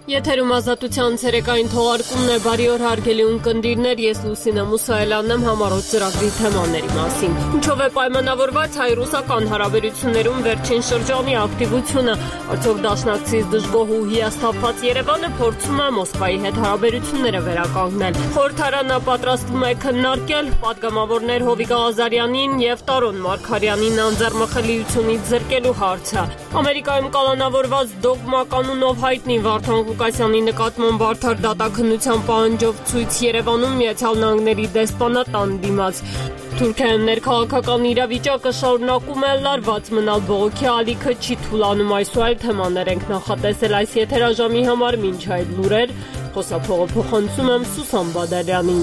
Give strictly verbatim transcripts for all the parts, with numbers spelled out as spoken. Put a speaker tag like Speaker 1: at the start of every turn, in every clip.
Speaker 1: Եթերում ազատության ցերեկային թողարկումն է, բարի օր հարգելի ունկնդիրներ, ես Լուսինե Մուսայելյանն եմ համառոտ ծրագրի թեմաների մասին։ Ինչով է պայմանավորված հայ-ռուսական հարաբերություններում վերջին շրջանի ակտիվությունը, արդյոք դաշնակցից դժգոհ ու հիասթափված Երևանը փորձում է Մոսկվայի հետ հարաբերությունները վերականգնել։ Խորհրդարանը պատրաստվում է քննարկել պատգամավորներ Հովիկ Ղազարյանին եւ Տարոն Մարգարյանին անձեռնմխելիությունից զրկելու հարցը։ Ամերիկայում կալանավորված դոգմա կանոնով հայտնի Վարդան Ղուկասյանի նկատմամբ արդար դատաքննության պահանջով ցույց Երևանում Միացյալ Նահանգների դեսպանատան դիմաց։ Թուրքիայում ներքաղաքական իրավիճակը շարունակում է լարված մնալ, բողոքի ալիքը չի թուլանում, այսօր այլ թեմաներ ենք նախատեսել այս եթերաժամի համար, մինչ այդ լուրեր, խոսափողը փոխանցում եմ Սուսան Բադալյանին։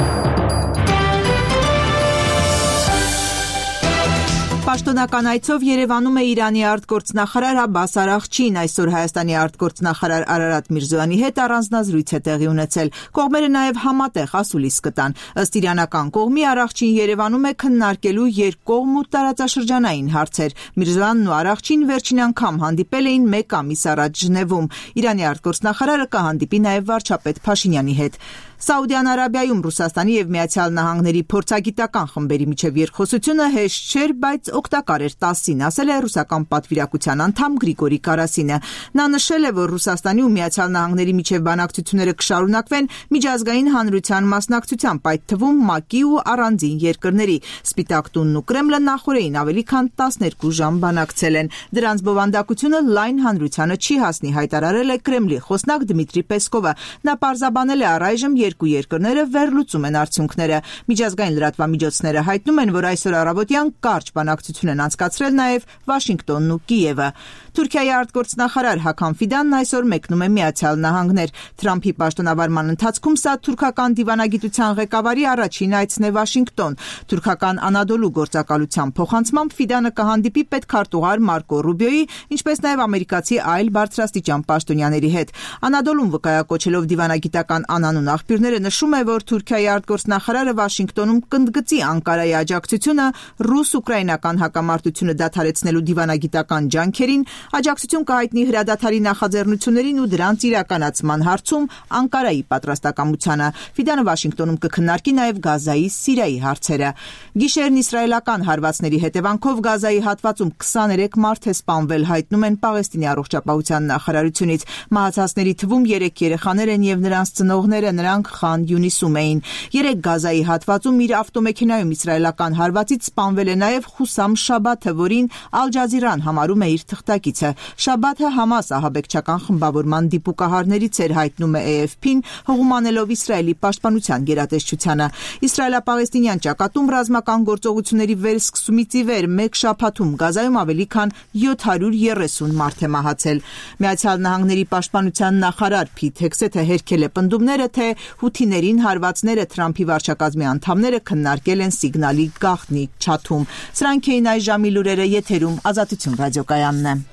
Speaker 2: Պաշտոնական այցով Երևանում է Իրանի արտգործնախարար Աբբաս Արաղչին, այսօր Հայաստանի արտգործնախարար Արարատ Միրզոյանի հետ առանձնազրույց է տեղի ունեցել։ Կողմերը նաև համատեղ ասուլիս կտան։ Ըստ իրանական կողմի Արաղչին Երևանում է քննարկելու երկկողմ ու տարածաշրջանային հարցեր։ Միրզոյանն ու Արաղչին վերջին անգամ հանդիպել էին մեկ ամիս առաջ Ժնևում։ Իրանի արտգործնախարարը կհանդիպի նաև վարչապետ Փաշինյանի հետ։ Սաուդյան Արաբիայում Ռուսաստանի եւ Միացյալ Նահանգների փորձագիտական խմբերի միջև երկխոսությունը հեշտ չէր, բայց օգտակար էր տասին, ասել է ռուսական պատվիրակության անդամ Գրիգորի Կարասինը։ Նա նշել է, որ Ռուսաստանի ու Միացյալ Նահանգների միջև բանակցությունները կշարունակվեն միջազգային հանրության մասնակցությամբ, այդ թվում ՄԱԿ-ի ու առանձին երկրների։ Սպիտակ տունն ու Կրեմլը նախորդին ավելի քան տասներկու ժամ բանակցել են։ Դրանց բովանդակությունը լայն հանրությանը չի հասնի, հայտարարել է Կրեմլի խոսնակ Դմիտրի Պեսկովը։ Նա պարզաբանել է առայժմ երկու երկրները վերլուծում են արդյունքները։ Միջազգային լրատվամիջոցները հայտնում են, որ այսօր առավոտյան կարճ բանակցություն են անցկացրել նաև Վաշինգտոնն ու Կիևը։ Թուրքիայի արտգործնախարար Հական Ֆիդանն այսօր մեկնում է Միացյալ Նահանգներ։ Թրամփի պաշտոնավարման ընթացքում սա թուրքական դիվանագիտության ղեկավարի առաջին այցն է Վաշինգտոն։ Թուրքական Անադոլու գործակալության փոխանցմամբ Ֆիդանը կհանդիպի պետքարտուղար Մարկո Ռուբիոյի, ինչպես նաև ամերիկացի այլ բարձրաստիճան պաշտոնյաների հետ։ Անադոլուն վկայակոչելով դիվանագիտական անանուն աղբյուրները նշում է, որ Թուրքիայի արտգործնախարարը Վաշինգտոնում կընդգծի Անկարայի աջակցությունը ռուս-ուկրաինական հակամարտությունը դադարեցնելու դիվանագիտական ջանքերին, աջակցություն կհայտնի հրադադարի նախաձեռնություններին ու դրանց իրականացման հարցում Անկարայի պատրաստակամությանը։ Ֆիդանը Վաշինգտոնում կքննարկի նաև Գազայի, Սիրիայի հարցերը։ Գիշերն իսրայելական հարվածների հետևանքով Գազայի հատվածում քսաներեք մարդ է սպանվել, հայտնում են Պաղեստինի առողջապահության նախարարությունից։ Մահացածների թվում երեք երեխաներ են եւ նրանց ծնողները, նրանք Խան Յունիսում էին։ Երեք Գազայի հատվածում իր ավտոմեքենայում իսրայելական հարվածից սպանվել է նաև Խուսամ Շաբաթը, որին Ալ Ջազիրան համարում է իր թղթակիցը։ Շաբաթը Համաս ահաբեկչական խմբավորման դիպուկահարներից էր, հայտնում է A F P-ն, հղումանելով Իսրայելի պաշտպանության գերատեսչությանը։ Իսրայելա-պաղեստինյան ճակատում ռազմական գործողությունների վերսկսումից ի վեր մեկ շաբաթում Գազայում ավելի քան յոթ հարյուր երեսուն մարդ է մահացել։ Միացյալ Նահանգների պաշտպանության նախարար Փիթ Հեքսեթը հերքել է պնդումները, թե հութիներին հարվածները Թրամփի վարչակազմի անդամները քննարկել են սիգնալի գաղտնի չաթում։ Սրանք էին այս ժամի լուրերը, եթերում Ազատություն ռադիոկայանն է։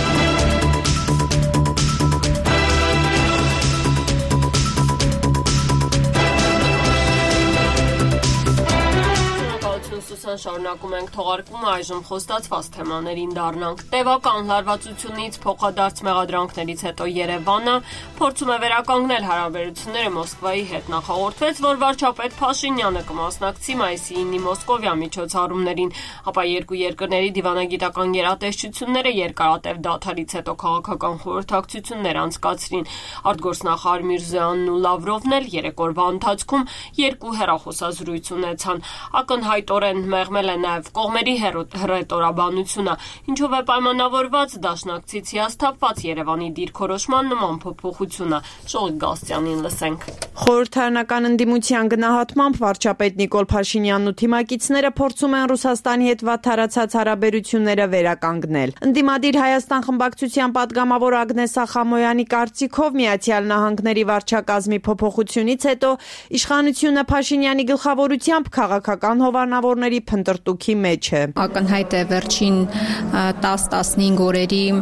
Speaker 1: Շարունակում ենք թողարկումը, այժմ խոստացված թեմաներին դառնանք։ Տևական լարվածությունից փոխադարձ մեղադրանքներից հետո Երևանը փորձում է վերականգնել հարաբերությունները Մոսկվայի հետ։ Նախահորդվեց, որ վարչապետ Փաշինյանը կմասնակցի մայիսի ինը Մոսկովյան միջոցառումներին, ապա երկու երկրների դիվանագիտական գերատեսչությունները երկարատև դադարից հետո քաղաքական խորհրդակցություններ անցկացրին։ Արտգործնախարար Միրզոյանն ու Լավրովն էլ երեք օրվա ընթացքում երկու հեռախոսազրույց ունեցան։ Ակնհայտորեն մեղմել է նաև կողմերի հռետորաբանությունը, ինչով է պայմանավորված դաշնակցից հիասթափված Երևանի դիրքորոշման նման փոփոխությունը։ Շողիկ Գալստյանին լսենք։
Speaker 3: Խորհրդարանական ընդդիմության գնահատմամբ վարչապետ Նիկոլ Փաշինյանն ու թիմակիցները փորձում են Ռուսաստանի հետ վատթարացած հարաբերությունները վերականգնել։ Ընդդիմադիր Հայաստան խմբակցության պատգամավոր Ագնես Ախամոյանի կարծիքով Միացյալ Նահանգների վարչակազմի փոփոխությունից հետո իշխանությունը Փաշինյանի գլխավորությամբ քաղաքական հովանավորների փնտրտուքի մեջ է։
Speaker 4: Ակնհայտ է վերջին տասը տասնհինգ օրերի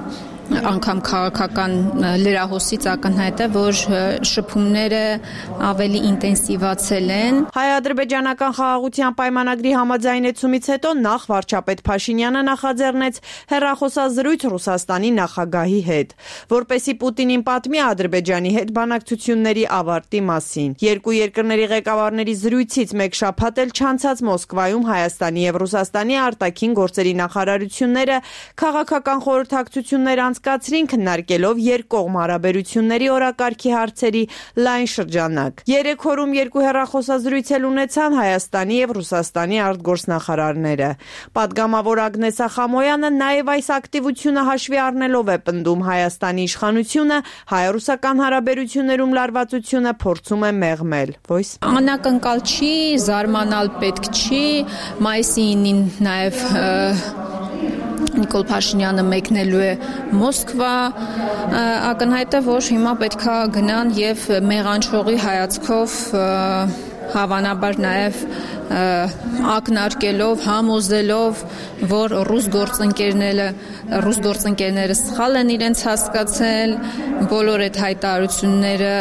Speaker 4: անգամ քաղաքական լրահոսից ակնհայտ է, որ շփումները ավելի ինտենսիվացել են։
Speaker 3: Հայ-ադրբեջանական խաղաղության պայմանագրի համաձայնեցումից հետո նախ վարչապետ Փաշինյանը նախաձեռնեց հեռախոսազրույց Ռուսաստանի նախագահի հետ, որպեսզի Պուտինին պատմի Ադրբեջանի հետ բանակցությունների ավարտի մասին։ Երկու երկրների ղեկավարների զրույցից մեկ շաբաթ էլ չանցած Մոսկվայում Հայաստանի եւ Ռուսաստանի արտաքին գործերի նախարարությունները քաղաքական խորհրդակցություններ անցկացրին, քննարկելով երկկողմ հարաբերությունների օրակարգի հարցերի լայն շրջանակ։ Երեք օրում երկու հեռախոսազրույց էլ ունեցան Հայաստանի եւ Ռուսաստանի արտգործնախարարները։ Պատգամավոր Ագնես Խամոյանը նաեւ այս ակտիվությունը հաշվի առնելով է պնդում Հայաստանի իշխանությունը հայ-ռուսական հարաբերություններում լարվածությունը փորձում է մեղմել։ Voice
Speaker 4: Անակնկալ չի, զարմանալ պետք չի, մայիսի ինին նաև Նիկոլ Փաշինյանը մեկնելու է Մոսկվա, ակնհայտ է, որ հիմա պետքա գնան եւ մեղանչողի հայացքով հավանաբար նաև ակնարկելով, համոզելով, որ ռուս գործընկերները, ռուս գործընկերները սխալ են իրենց հասկացել, բոլոր այդ հայտարարությունները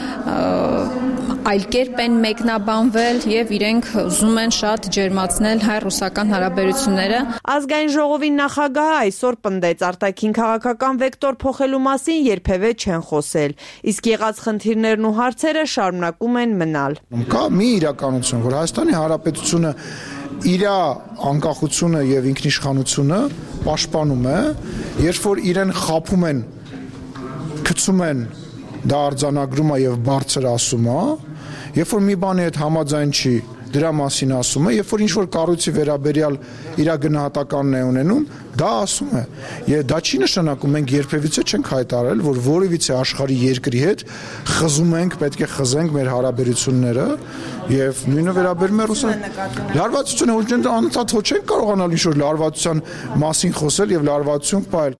Speaker 4: այլ կերպ են մեկնաբանվել եւ իրենք ուզում են շատ ջերմացնել հայ-ռուսական հարաբերությունները։
Speaker 3: Ազգային ժողովի նախագահը այսօր պնդեց արտաքին քաղաքական վեկտոր փոխելու մասին երբևէ չեն խոսել, իսկ եղած խնդիրներն ու հարցերը շարունակում են մնալ։
Speaker 5: Կա մի իրականություն, որ Հայաստանի Հանրապետությունը իր անկախությունը եւ ինքնիշխանությունը պաշտպանում է, երբ որ իրեն խափում են, գցում են, դա արձանագրում է եւ բարձր ասում է, երբ որ մի բանի հետ համաձայն չի, դրա մասին ասում է, երբ որ ինչ-որ կառույցի վերաբերյալ իր գնահատականն է ունենում, դա ասում է։ Եվ դա չի նշանակում մենք երբևիցե չենք հայտարարել, որ որևիցե աշխարհի երկրի հետ խզում ենք, պետք է խզենք մեր հարաբերությունները, եւ նույնը վերաբերում է Ռուսաստան։ Լարվածությունը ոչ անընդհատ ոչ չենք կարողանալ ինչ-որ լարվածության մասին խոսել եւ լարվածություն պահել։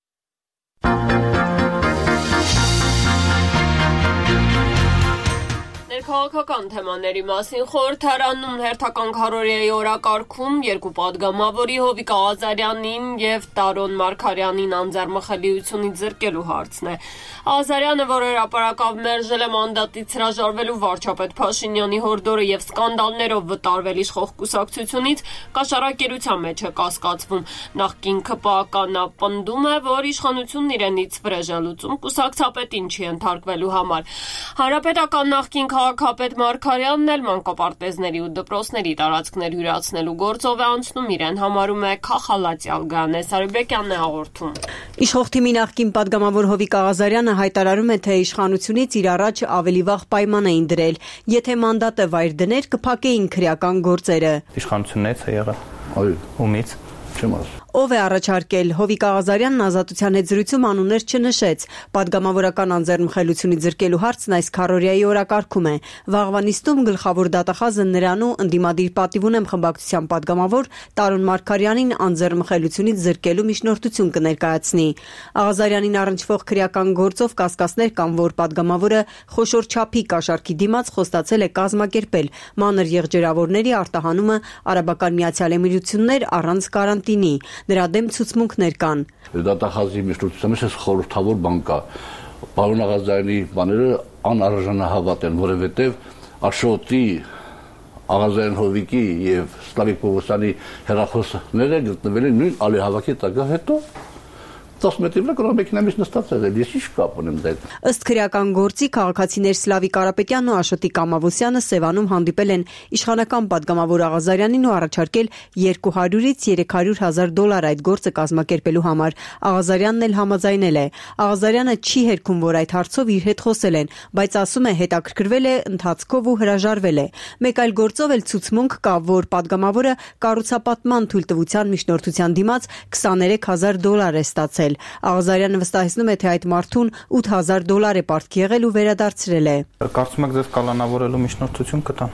Speaker 1: Քաղաքական թեմաների մասին խորհրդարանում հերթական քարոզիայի օրակարգում երկու պատգամավորի Հովիկ Աղազարյանին եւ Տարոն Մարգարյանին անձեռմխելիությունից զրկելու հարցն է։ Աղազարյանը, որ հրապարակավ մերժել է մանդատից հրաժարվելու վարչապետ Փաշինյանի հորդորը եւ սկանդալներով վտարվել իշխող կուսակցությունից, կաշառակերության մեջ է կասկածվում։ Նախկին ԿՊԱ-ն պնդում է, որ իշխանությունն իրենից վրեժ է լուծում կուսակցապետին չի ընդհարկվելու համար։ Հանրապետական նախկին քաղաքապետ Մարգարյանն էլ մանկապարտեզների ու դպրոցների տարածքներ հյուրացնելու գործով է անցնում, իրեն համարում է քախալացյալ Գանե Սարիբեկյանն է հաղորդում։
Speaker 6: Իշխող թիմի նախկին պատգամավոր Հովիկ Աղազարյանը հայտարարում է, թե իշխանությունից իր առաջ ավելի վաղ պայման էին դրել, եթե մանդատը վայր դներ, կփակեին քրեական գործերը։
Speaker 7: Իշխանությունից է եղել։ Այո, ումից չեմ ասում։
Speaker 6: Ով է առաջարկել։ Հովիկ Աղազարյանն Ազատության հետ զրույցում անուններ չնշեց։ Պատգամավորական անձեռնմխելությունից զրկելու հարցն այս քարոզիայի օրակարգում է։ Վաղվա նիստում գլխավոր դատախազը նրան ու ընդդիմադիր պատիվ ունեմ խմբակցության պատգամավոր Տարոն Մարգարյանին անձեռնմխելությունից զրկելու միջնորդություն կներկայացնի։ Աղազարյանին առնչվող քրեական գործով կասկածներ կան, որ պատգամավորը խոշոր չափի կաշառքի դիմաց խոստացել է կազմակերպել մանր եղջերավորների արտահանումը Արաբական Միացյալ Էմիրություններ առանց կարանտինի։ Նրա դեմ ցուցմունքներ կան։
Speaker 8: Դատախազի միջնորդության մեջ խորհրդավոր բան կա։ Պարոն Աղազարյանի բաները անարժանահավատ են, որովհետև Աշոտի, Աղազարյան Հովիկի եւ Սլավիկ Պողոսյանի հեռախոսները գտնվել են նույն ալիհավաքի տակ հետո տասնմետրի վրա կարող մեքենայից նստած եղել, ես ինչ կապ ունեմ դա։
Speaker 6: Ըստ քրեական գործի քաղաքացիներ Սլավիկ Կարապետյանն ու Աշոտի Կամավոսյանը Սևանում հանդիպել են իշխանական պատգամավոր Աղազարյանին ու առաջարկել երկու հարյուրից երեք հարյուր հազար դոլար այդ գործը կազմակերպելու համար։ Աղազարյանն էլ համաձայնել է։ Աղազարյանը չի հերքում, որ այդ հարցով իր հետ խոսել են, բայց ասում է հետաքրքրվել է ընթացքով ու հրաժարվել է։ Մեկ այլ գործով էլ ցուցմունք կա, որ պատգամավորը կառուցապատման թույլտվության միջնորդության դիմաց քսաներեք հազար դոլար է ստացել։ Աղազարյանը վստահեցնում է, թե այդ մարդուն ութ հազար դոլար է պարտքի եղել ու վերադարձրել է։
Speaker 7: Կարծում եք ձեզ կալանավորելու միջնորդություն կտան։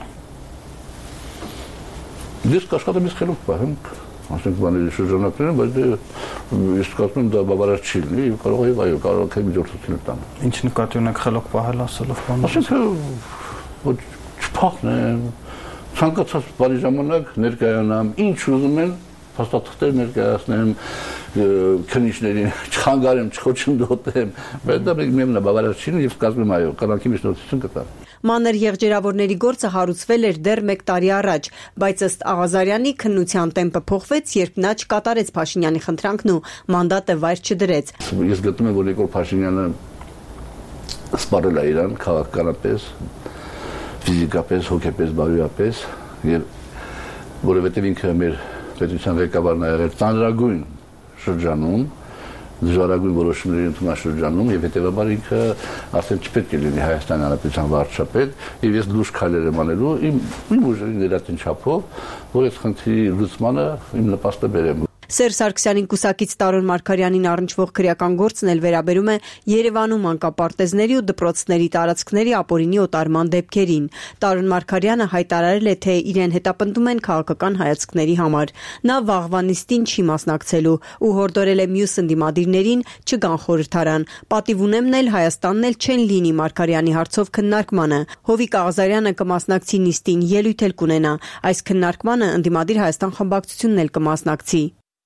Speaker 8: Ես կաշխատեմ ես խելոք պահեմ, ասենք բաների շրջանակներում, բայց ես կարծում եմ դա բավարար չի լինի, կարող է այո, կարող է միջնորդություն տան։
Speaker 7: Ինչ նկատի ունեք խելոք պահել ասելով բանը։
Speaker 8: Ասենք ոչ չփախնեմ, ցանկացած բանի ժամանակ ներկայանամ, ինչ ուզում են փաստաթղթեր ներկայացնեմ, քննիչներին չխանգարեմ, չխոչընդոտեմ, բայց դա միևնույն է բավարար չի եւ կազմում այո, կյանքի միջնորդություն կտա։
Speaker 6: Մանր եղջերավորների գործը հարուցվել էր դեռ մեկ տարի առաջ, բայց ըստ Աղազարյանի քննության տեմպը փոխվեց, երբ նա չկատարեց Փաշինյանի խնդրանքն ու մանդատը վայր չդրեց։
Speaker 8: Ես գտնում եմ, որ Նիկոլ Փաշինյանը սպառել է իրան քաղաքականապես, ֆիզիկապես, հոգեպես, բարոյապես եւ որովհետեւ ինքը մեր պետության ղեկավարն է եղել ծանրագույն շրջանում, դժվարագույն որոշումների ընդունաշրջանում եւ հետեւաբար ինքը արդեն չպետք է լինի Հայաստանի Հանրապետության վարչապետ եւ ես լուրջ քայլեր եմ անելու իմ իմ ուժերի ներածին չափով, որ այդ խնդրի լուծմանը իմ նպաստը բերեմ։
Speaker 6: Սերժ Սարգսյանին կուսակից Տարոն Մարգարյանին առնչվող քրեական գործն էլ վերաբերում է Երևանում մանկապարտեզների ու դպրոցների տարածքների ապօրինի օտարման դեպքերին։ Տարոն Մարգարյանը հայտարարել է, թե իրեն հետապնդում են քաղաքական հայացքների համար։ Նա վաղվա նիստին չի մասնակցելու ու հորդորել է մյուս ընդդիմադիրներին չգան խորհրդարան։ Պատիվ ունեմն էլ Հայաստանն էլ չեն լինի Մարգարյանի հարցով քննարկմանը։ Հովիկ Աղազարյանը կմասնակցի նիստին, ելույթ էլ կունենա։ Այս քննարկմանը ընդդիմադիր Հայաստան խմբակցությունն էլ կմասնակցի։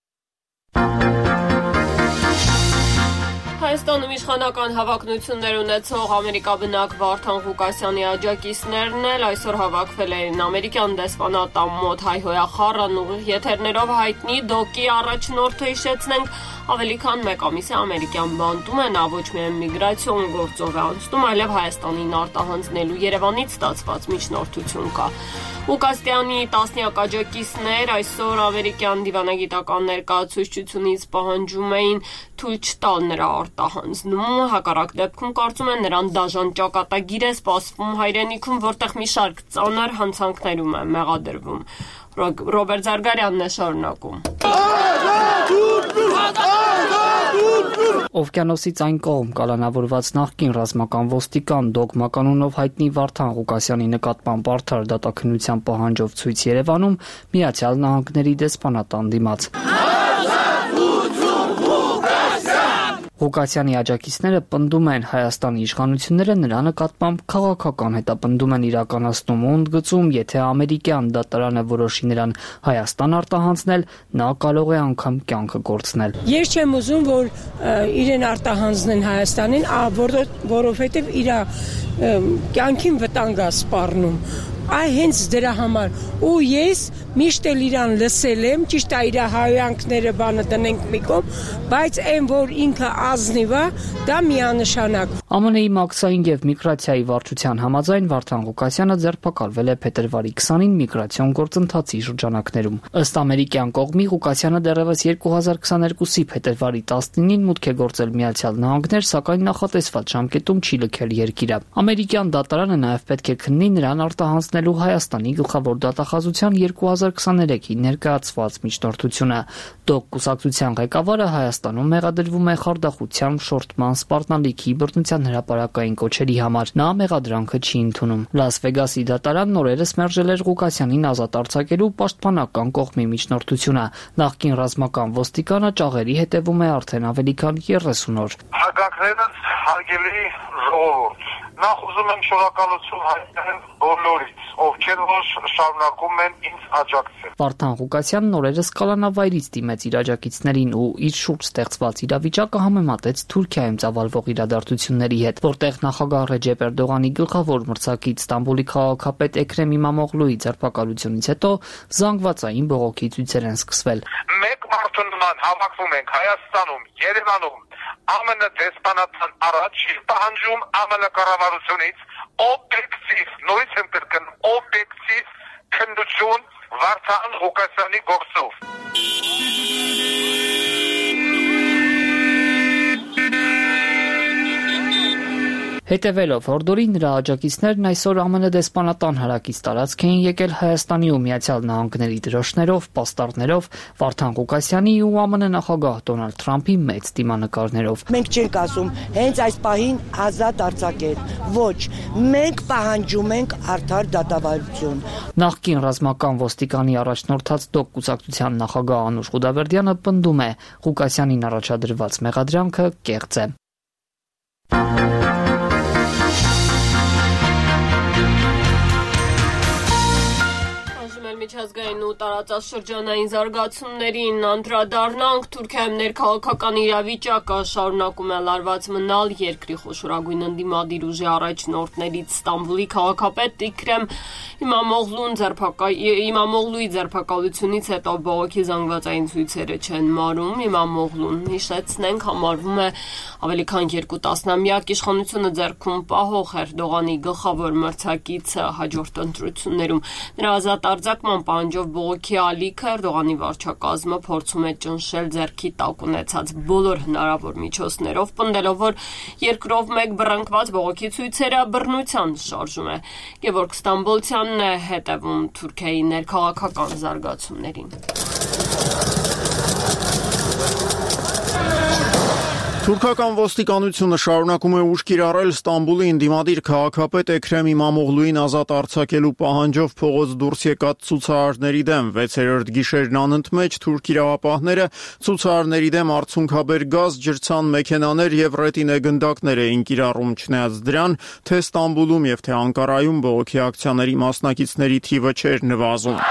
Speaker 1: Հայաստանում իշխանական հավակնություններ ունեցող ամերիկաբնակ Վարդան Ղուկասյանի աջակիցներն էլ այսօր հավաքվել էին ամերիկյան դեսպանատան մոտ հայհոյախառն ուղիղ եթերներով հայտնի Դոկի առաջնորդը հիշեցնենք ավելի քան մեկ ամիս է ամերիկյան բանտում է, նա ոչ միայն միգրացիոն գործով է անցնում, այլև Հայաստանին արտահանձնելու Երևանից ստացված միջնորդություն կա։ Ղուկասյանի տասնյակ աջակիցներ այսօր ամերիկյան դիվանագիտական ներկայացուցչությունից պահանջում էին թույլ չտալ նրա արտահանձնում, հակառակ դեպքում կարծում են նրան դաժան ճակատագիր է սպասվում հայրենիքում, որտեղ մի շարք ծանր հանցանքներում է մեղադրվում։ Ռոբերտ Զարգարյանն է շարունակում։
Speaker 9: Օվկիանոսից այն կողմ կալանավորված նախկին ռազմական ոստիկան Դոգմա կանոնով հայտնի Վարդան Ղուկասյանի նկատմամբ արդար դատաքննության պահանջով ցույց Երևանում Միացյալ Նահանգների դեսպանատան դիմաց։ Ղուկասյանի աջակիցները պնդում են Հայաստանի իշխանությունները նրա նկատմամբ քաղաքական հետապնդում են իրականացնում ու ընդգծում, եթե ամերիկյան դատարանը որոշի նրան Հայաստան արտահանձնել, նա կարող է անգամ կյանքը կորցնել։
Speaker 10: Ես չեմ ուզում, որ իրեն արտահանձնեն Հայաստանին, որովհետև իր կյանքին վտանգ է սպառնում։ Այ հենց դրա համար ու ես միշտ էլ իրան լսել եմ, ճիշտ է իր հայանքները բանը դնենք մի կողմ, բայց այն որ ինքը ազնիվ է, դա միանշանակ։
Speaker 9: ԱՄՆ-ի մաքսային եւ միգրացիայի վարչության համաձայն Վարդան Ղուկասյանը ձերբակալվել է փետրվարի քսանին միգրացիոն գործընթացի շրջանակներում։ Ըստ ամերիկյան կողմի Ղուկասյանը դեռևս երկու հազար քսաներկուսի փետրվարի տասնինին մուտք է գործել Միացյալ Նահանգներ, սակայն նախատեսված ժամկետում չի լքել երկիրը։ Ամերիկյան դատարանը նաեւ պետք է քննի նրան արտահանձնել Հայաստանի գլխավոր դատախազության երկու հազար քսաներեքի ներկայացված միջնորդությունը։ Դոկ կուսակցության ղեկավարը Հայաստանում մեղադրվում է խարդախության, շորթման, սպառնալիքի, բռնության հրապարակային կոչերի համար։ Նա մեղադրանքը չի ընդունում։ Լաս Վեգասի դատարանն օրերս մերժել էր Ղուկասյանին ազատ արձակելու պաշտպանական կողմի միջնորդությունը։ Նախկին ռազմական ոստիկանը ճաղերի հետևում է արդեն ավելի քան երեսուն օր։
Speaker 11: Հարգանքներս հարգելի ժողովուրդ, նախ ուզում եմ շնորհակալություն հայտնել բոլորից, ովքեր որ շարունակում են ինձ աջակցել։
Speaker 9: Վարդան Ղուկասյանն օրերս կալանավայրից դիմեց իր աջակիցներին ու իր շուրջ ստեղծված իրավիճակը համեմատեց Թուրքիայում ծավալվող իրադարձությունների հետ, որտեղ նախագահ Ռեջեփ Էրդողանի գլխավոր մրցակից Ստամբուլի քաղաքապետ Էքրեմ İmamoğlu'ի ձերբակալությունից հետո զանգվածային բողոքի ցույցեր են սկսվել։
Speaker 11: Մեկ մարդու նման հավաքվում ենք Հայաստանում, Երևանում, ԱՄՆ դեսպանատան առաջ պահանջում ԱՄՆ կառավարությունից օբյեկտիվ, նույնիսկ եմ կրկնում, օբյեկտիվ քննություն Վարդան Ղուկասյանի գործով։
Speaker 9: Հետևելով հորդորի նրա աջակիցներն այսօր ԱՄՆ դեսպանատան հարակից տարածք էին եկել Հայաստանի ու Միացյալ Նահանգների դրոշներով, պաստառներով, Վարդան Ղուկասյանի ու ԱՄՆ նախագահ Դոնալդ Թրամփի մեծ դիմանկարներով։
Speaker 12: Մենք չենք ասում հենց այս պահին ազատ արձակել, ոչ, մենք պահանջում ենք արդար դատավարություն։
Speaker 9: Նախկին ռազմական ոստիկանի առաջնորդած Դոկ կուսակցության նախագահ Անուշ Ղուդավերդյանը պնդում է, Ղուկասյանին առաջադրված մեղադրանքը կեղծ է։
Speaker 1: Միջազգային ու տարածաշրջանային զարգացումներին անդրադառնանք, Թուրքիայում ներքաղաքական իրավիճակը շարունակում է լարված մնալ, երկրի խոշորագույն ընդդիմադիր ուժի առաջնորդներից Ստամբուլի քաղաքապետ Իքրեմ Իմամօղլուն Իմամօղլուի ձերբակալությունից հետո բողոքի զանգվածային ցույցերը չեն մարում։ Իմամօղլուն, հիշեցնենք, համարվում է ավելի քան երկու տասնամյակ իշխանությունը ձեռքում պահող Էրդողանի գլխավոր մրցակիցը հաջորդ ընտրություններում։ Նրա ազատ արձակման պահանջով բողոքի ալիքը Էրդողանի վարչակազմը փորձում է ճնշել ձեռքի տակ ունեցած բոլոր հնարավոր միջոցներով, պնդելով, որ երկրով մեկ բռնկված բողոքի ցույցերը բռնության շարժում է։ Գևորգ Ստամբոլցյանն է հետևում Թուրքիայի ներքաղաքական զարգացումներին։
Speaker 13: Թուրքական ոստիկանությունը շարունակում է ուժ կիրառել Ստամբուլի ընդդիմադիր քաղաքապետ Էքրեմ Իմամօղլուին ազատ արձակելու պահանջով փողոց դուրս եկած ցուցարարների դեմ։ վեցերորդ գիշերն անընդմեջ թուրք իրավապահները ցուցարարների դեմ արցունքաբեր գազ, ջրցան մեքենաներ եւ ռետինե գնդակներ էին կիրառում, չնայած դրան, թե Ստամբուլում եւ թե Անկարայում բողոքի ակցիաների մասնակիցների թիվը չէր նվազում։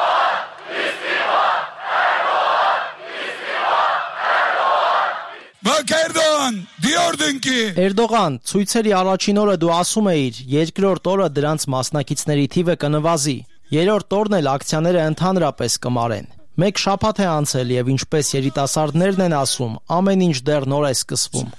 Speaker 14: Էրդողան, ցույցերի առաջին օրը դու ասում էիր, երկրորդ օրը դրանց մասնակիցների թիվը կնվազի, երրորդ օրն էլ ակցիաները ընդհանրապես կմարեն։ Մեկ շաբաթ է անցել եւ ինչպես երիտասարդներն են ասում, ամեն ինչ դեռ նոր է սկսվում։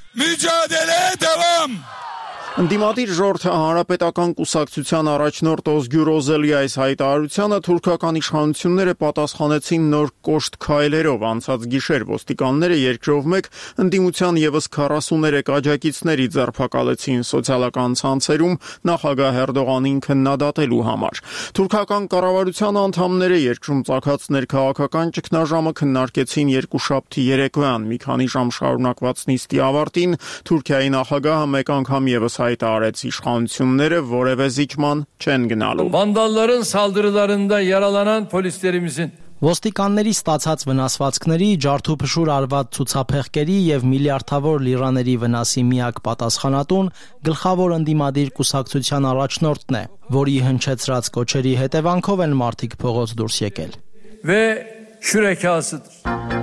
Speaker 13: Ընդդիմադիր ժողովրդի հանրապետական կուսակցության առաջնորդ Օզգյուր Օզելիայիս հայտարարությանը թուրքական իշխանությունները պատասխանեցին նոր կոշտ քայլերով։ Անցած գիշեր ոստիկանները երկրով մեկ ընդդիմության եւս քառասուներեք աջակիցների ձերբակալեցին սոցիալական ցանցերում նախագահ Էրդողանին քննադատելու համար։ Թուրքական կառավարության անդամները երկրում ծագած ներքաղաքական ճգնաժամը քննարկեցին երկուշաբթի երեկոյան։ Մի քանի ժամ շարունակված նիստի ավարտին Թուրքիայի նախագահը մեկ անգամ եւս հայտարարեց իշխանությունները որևէ զիջման չեն գնալու։
Speaker 15: Vandalların saldırılarında yaralanan polislerimizin
Speaker 14: Ոստիկանների ստացած վնասվածքների, ջարդուփշուր արված ցուցափեղկերի եւ միլիարդավոր լիրաների վնասի միակ պատասխանատուն գլխավոր ընդդիմադիր կուսակցության առաջնորդն է, որի հնչեցրած կոչերի հետևանքով են մարդիկ փողոց դուրս եկել։
Speaker 15: Ve şürekasıdır.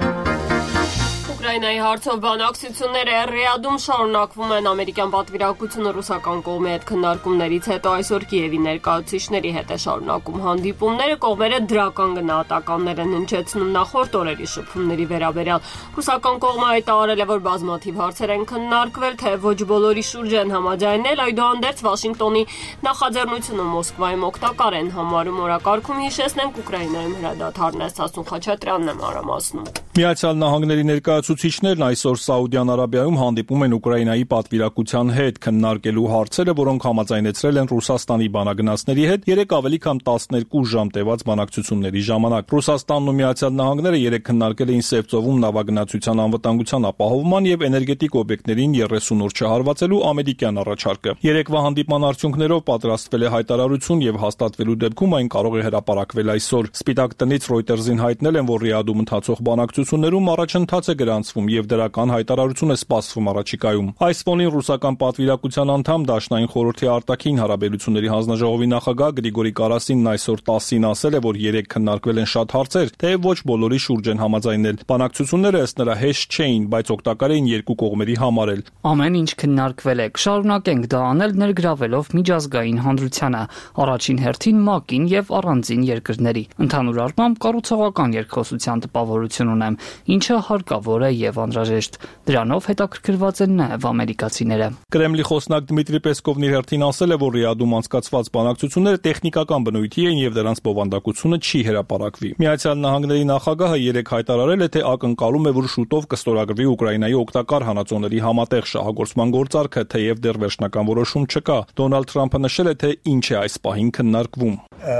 Speaker 1: Ուկրաինայի հարցով բանակցությունները Ռիադում շարունակվում են։ Ամերիկյան պատվիրակությունը ռուսական կողմի հետ քննարկումներից հետո այսօր Կիևի ներկայացուցիչների հետ է շարունակում հանդիպումները։ Կողմերը դրական գնահատականներ են հնչեցնում նախորդ օրերի շփումների վերաբերյալ։ Ռուսական կողմը հայտարարել է, որ բազմաթիվ հարցեր են քննարկվել, թե ոչ բոլորի շուրջ են համաձայնել, այդուհանդերձ Վաշինգտոնի նախաձեռնությունը Մոսկվայում օգտակար են համարում։ Օրակարգում հիշեցնենք Ուկրաինայում հրադադարն է Սասուն Խաչատրյանն է մանրամասնում։
Speaker 16: Միացյալ Նահանգների ներկայացուցիչներն այսօր Սաուդյան Արաբիայում հանդիպում են Ուկրաինայի պատվիրակության հետ քննարկելու հարցերը, որոնք համաձայնեցրել են Ռուսաստանի բանագնացների հետ երեք ավելի քան տասներկու ժամ տևած բանակցությունների ժամանակ։ Ռուսաստանն ու Միացյալ Նահանգները երեք քննարկել էին Սևծովում նավագնացության անվտանգության ապահովման եւ էներգետիկ օբյեկտներին երեսուն օր չհարվածելու ամերիկյան առաջարկը։ Երեկվա հանդիպման արդյունքներով պատրաստվել է հայտարարություն եւ հաստատվելու դեպքում այն կարող է հրապարակվել այսօր։ Սպիտակ տնից Reuters-ին հայտնել են, որ Ռիադում ընթացող բանակցություններում առաջընթաց է գրանցվում եւ դրական հայտարարություն է սպասվում առաջիկայում։ Այս ֆոնին ռուսական պատվիրակության անդամ Դաշնային խորհրդի արտաքին հարաբերությունների հանձնաժողովի նախագահ Գրիգորի Կարասինն այսօր տասին ասել է, որ երեք քննարկվել են շատ հարցեր, թեև ոչ բոլորի շուրջ են համաձայնել։ Բանակցությունները ըստ նրա հեշտ չէին, բայց օգտակար էին երկու կողմերի համար էլ։
Speaker 9: Ամեն ինչ քննարկվել է, կշարունակենք դա անել ներգրավելով միջազգային հանրությանը, առաջին հերթին ՄԱԿ-ին եւ առանձին երկրների։ Ընդհանուր առմամբ կառուցողական երկխոսության տպավորություն ունեմ, ինչը հարկավոր է եւ անհրաժեշտ։ Դրանով հետաքրքրված են նաեւ ամերիկացիները։
Speaker 16: Կրեմլի խոսնակ Դմիտրի Պեսկովն իր հերթին ասել է, որ Ռիադում անցկացված բանակցությունները տեխնիկական բնույթի են եւ դրանց բովանդակությունը չի հրապարակվի։ Միացյալ Նահանգների նախագահը երեք հայտարարել է, թե ակնկալում է, որ շուտով կստորագրվի Ուկրաինայի օգտակար հանածոների համատեղ շահագործման գործարքը, թեև դեռ վերջնական որոշում չկա։ Դոնալդ Թրամփը նշել է, թե ինչ է այս պահին քննարկվում։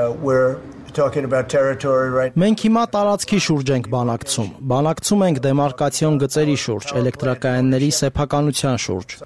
Speaker 14: Մենք հիմա տարածքի շուրջ ենք բանակցում։ Բանակցում ենք դեմարկացիոն գծերի շուրջ, էլեկտրակայանների սեփականության շուրջ։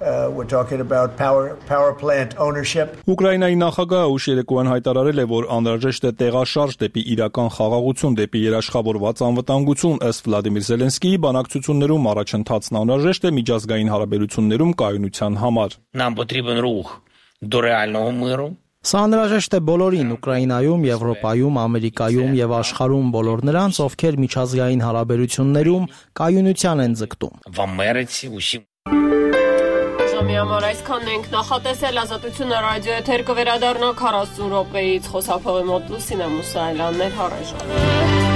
Speaker 16: Ուկրաինայի նախագահը ուշ երեկոյան հայտարարել է, որ անհրաժեշտ է տեղաշարժ դեպի իրական խաղաղություն, դեպի երաշխավորված անվտանգություն։ Ըստ Վլադիմիր Զելենսկիի բանակցություններում առաջընթացն անհրաժեշտ է միջազգային հարաբերություններում կայունության համար։
Speaker 17: Нам потрібен рух до реального миру.
Speaker 14: Սա անհրաժեշտ է բոլորին՝ Ուկրաինայում, Եվրոպայում, Ամերիկայում եւ աշխարհում բոլոր նրանց, ովքեր միջազգային հարաբերություններում կայունության են ձգտում։
Speaker 1: Ժամի համար այսքանն ենք նախատեսել Ազատությունը ռադիո եթեր կվերադառնա քառասուն րոպեից խոսափողի մոտ Լուսինե Մուսայելյանն էր, հառեժան։